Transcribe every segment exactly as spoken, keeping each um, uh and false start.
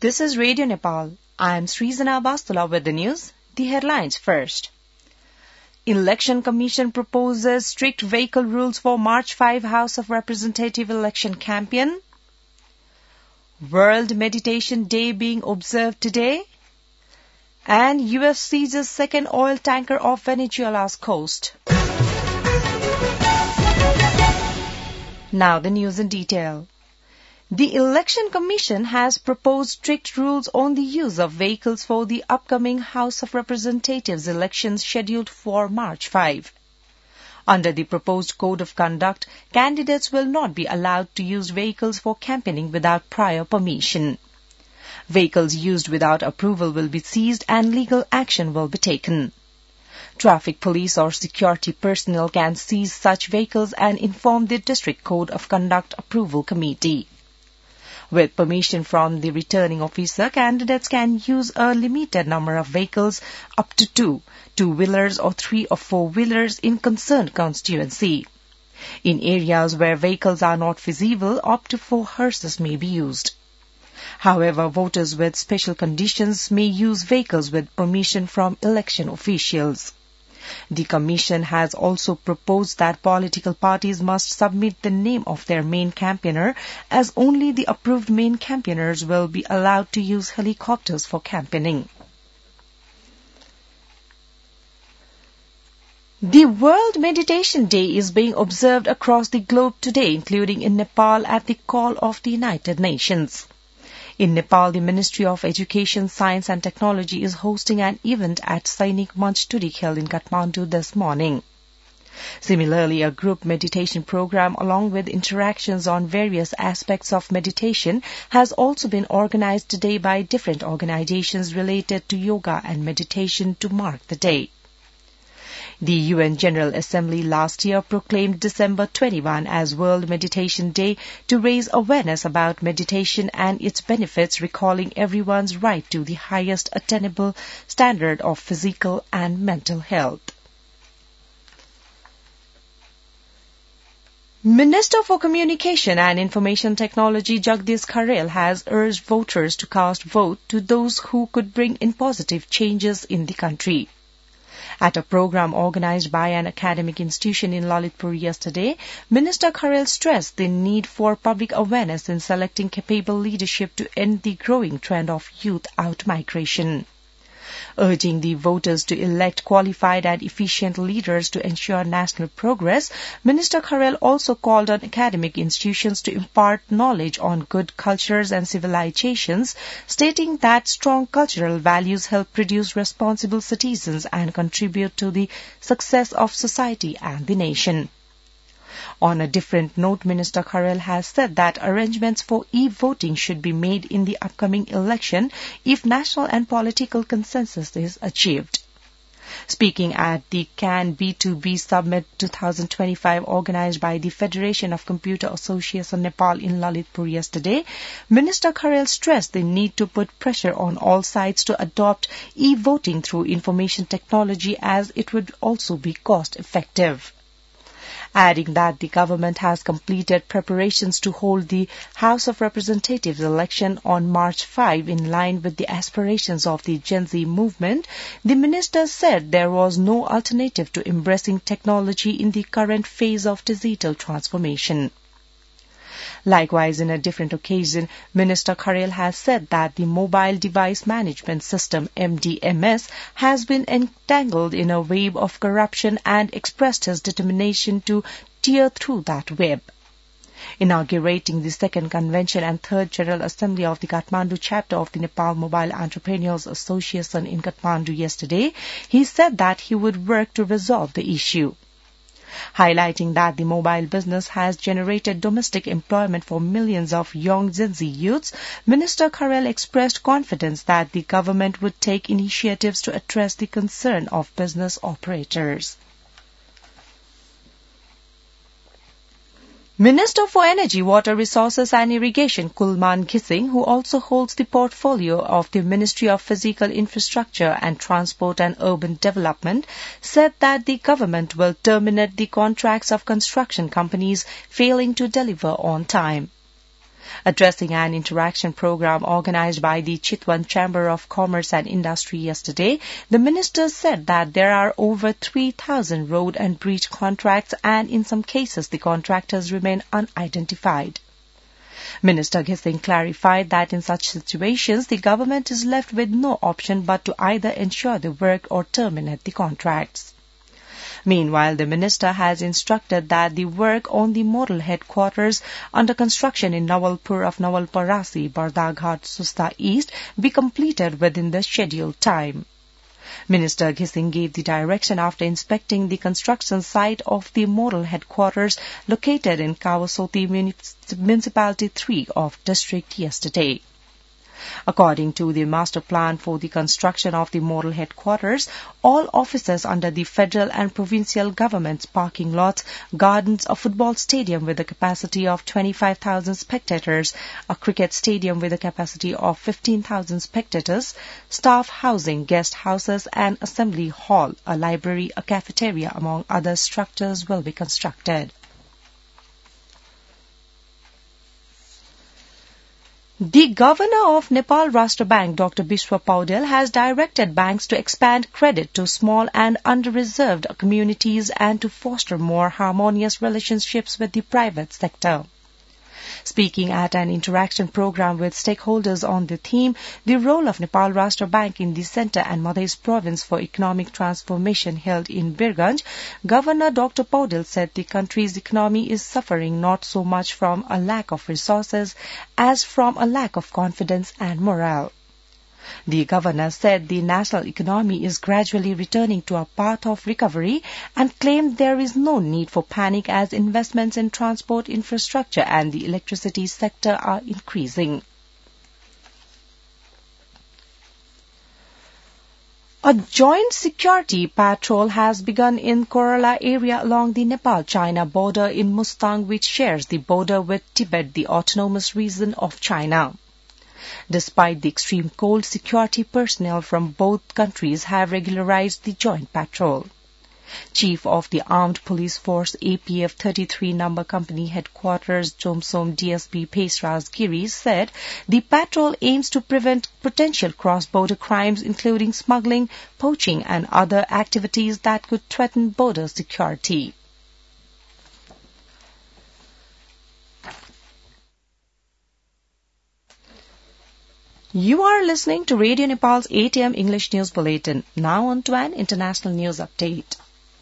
This is Radio Nepal. I am Srizana Bastula with the news. The headlines first. Election Commission proposes strict vehicle rules for March fifth House of Representative election campaign. World Meditation Day being observed today. And U S seizes second oil tanker off Venezuela's coast. Now the news in detail. The Election Commission has proposed strict rules on the use of vehicles for the upcoming House of Representatives elections scheduled for March fifth. Under the proposed Code of Conduct, candidates will not be allowed to use vehicles for campaigning without prior permission. Vehicles used without approval will be seized and legal action will be taken. Traffic police or security personnel can seize such vehicles and inform the District Code of Conduct Approval Committee. With permission from the returning officer, candidates can use a limited number of vehicles, up to two, two-wheelers or three or four-wheelers in concerned constituency. In areas where vehicles are not feasible, up to four hearses may be used. However, voters with special conditions may use vehicles with permission from election officials. The Commission has also proposed that political parties must submit the name of their main campaigner, as only the approved main campaigners will be allowed to use helicopters for campaigning. The World Meditation Day is being observed across the globe today, including in Nepal at the call of the United Nations. In Nepal, the Ministry of Education, Science and Technology is hosting an event at Sainik Manch Turik held in Kathmandu this morning. Similarly, a group meditation program along with interactions on various aspects of meditation has also been organized today by different organizations related to yoga and meditation to mark the day. The U N General Assembly last year proclaimed December twenty-first as World Meditation Day to raise awareness about meditation and its benefits, recalling everyone's right to the highest attainable standard of physical and mental health. Minister for Communication and Information Technology Jagdish Kharel has urged voters to cast vote to those who could bring in positive changes in the country. At a program organized by an academic institution in Lalitpur yesterday, Minister Kharel stressed the need for public awareness in selecting capable leadership to end the growing trend of youth out-migration. Urging the voters to elect qualified and efficient leaders to ensure national progress, Minister Kharel also called on academic institutions to impart knowledge on good cultures and civilizations, stating that strong cultural values help produce responsible citizens and contribute to the success of society and the nation. On a different note, Minister Kharel has said that arrangements for e-voting should be made in the upcoming election if national and political consensus is achieved. Speaking at the C A N B two B Summit twenty twenty-five organized by the Federation of Computer Association Nepal in Lalitpur yesterday, Minister Kharel stressed the need to put pressure on all sides to adopt e-voting through information technology, as it would also be cost-effective. Adding that the government has completed preparations to hold the House of Representatives election on March fifth in line with the aspirations of the Gen Z movement, the minister said there was no alternative to embracing technology in the current phase of digital transformation. Likewise, in a different occasion, Minister Kharel has said that the Mobile Device Management System M D M S has been entangled in a wave of corruption and expressed his determination to tear through that web. Inaugurating the second convention and third General Assembly of the Kathmandu chapter of the Nepal Mobile Entrepreneurs Association in Kathmandu yesterday, he said that he would work to resolve the issue. Highlighting that the mobile business has generated domestic employment for millions of young Gen Z youths, Minister Kharel expressed confidence that the government would take initiatives to address the concern of business operators. Minister for Energy, Water Resources and Irrigation Kulman Ghising, who also holds the portfolio of the Ministry of Physical Infrastructure and Transport and Urban Development, said that the government will terminate the contracts of construction companies failing to deliver on time. Addressing an interaction program organized by the Chitwan Chamber of Commerce and Industry yesterday, the minister said that there are over three thousand road and bridge contracts and in some cases the contractors remain unidentified. Minister Gising clarified that in such situations the government is left with no option but to either ensure the work or terminate the contracts. Meanwhile, the minister has instructed that the work on the model headquarters under construction in Nawalpur of Nawalparasi, Bardaghat, Susta East be completed within the scheduled time. Minister Gising gave the direction after inspecting the construction site of the model headquarters located in Kawasoti Municipality three of district yesterday. According to the master plan for the construction of the model headquarters, all offices under the federal and provincial government's parking lots, gardens, a football stadium with a capacity of twenty-five thousand spectators, a cricket stadium with a capacity of fifteen thousand spectators, staff housing, guest houses, an assembly hall, a library, a cafeteria, among other structures will be constructed. The Governor of Nepal Rashtra Bank, Doctor Bishwa Paudel, has directed banks to expand credit to small and under-reserved communities and to foster more harmonious relationships with the private sector. Speaking at an interaction program with stakeholders on the theme, the role of Nepal Rashtra Bank in the Centre and Madhya Province for Economic Transformation held in Birganj, Governor Doctor Paudel said the country's economy is suffering not so much from a lack of resources as from a lack of confidence and morale. The governor said the national economy is gradually returning to a path of recovery and claimed there is no need for panic as investments in transport infrastructure and the electricity sector are increasing. A joint security patrol has begun in Korala area along the Nepal-China border in Mustang, which shares the border with Tibet, the autonomous region of China. Despite the extreme cold, security personnel from both countries have regularized the joint patrol. Chief of the Armed Police Force A P F thirty-three Number Company Headquarters, Jomsom D S P Pesraj Giri, said the patrol aims to prevent potential cross-border crimes including smuggling, poaching and other activities that could threaten border security. You are listening to Radio Nepal's eight a m English News Bulletin. Now on to an international news update.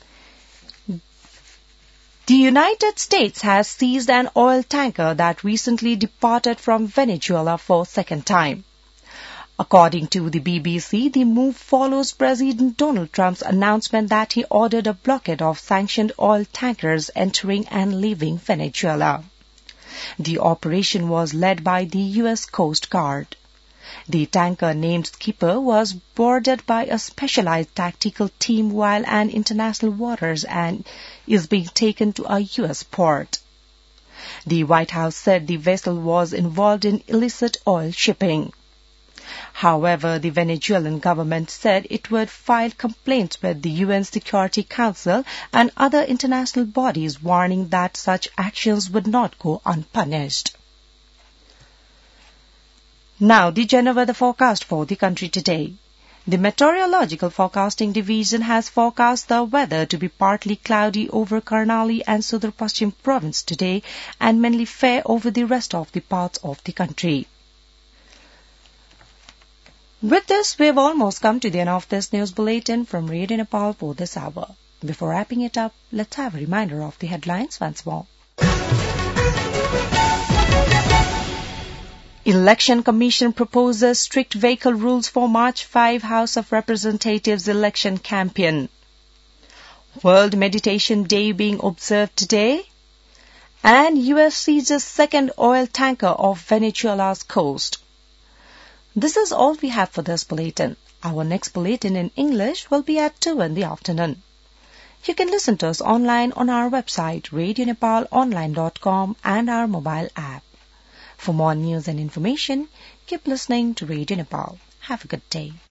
The United States has seized an oil tanker that recently departed from Venezuela for a second time. According to the B B C, the move follows President Donald Trump's announcement that he ordered a blockade of sanctioned oil tankers entering and leaving Venezuela. The operation was led by the U S Coast Guard. The tanker, named Skipper, was boarded by a specialized tactical team while in international waters and is being taken to a U S port. The White House said the vessel was involved in illicit oil shipping. However, the Venezuelan government said it would file complaints with the U N Security Council and other international bodies, warning that such actions would not go unpunished. Now, the general weather forecast for the country today. The Meteorological Forecasting Division has forecast the weather to be partly cloudy over Karnali and Sudar Paschim province today and mainly fair over the rest of the parts of the country. With this, we have almost come to the end of this news bulletin from Radio Nepal for this hour. Before wrapping it up, let's have a reminder of the headlines once more. Election Commission proposes strict vehicle rules for March fifth House of Representatives election campaign. World Meditation Day being observed today. And U S seizes second oil tanker off Venezuela's coast. This is all we have for this bulletin. Our next bulletin in English will be at two in the afternoon. You can listen to us online on our website radio nepal online dot com and our mobile app. For more news and information, keep listening to Radio Nepal. Have a good day.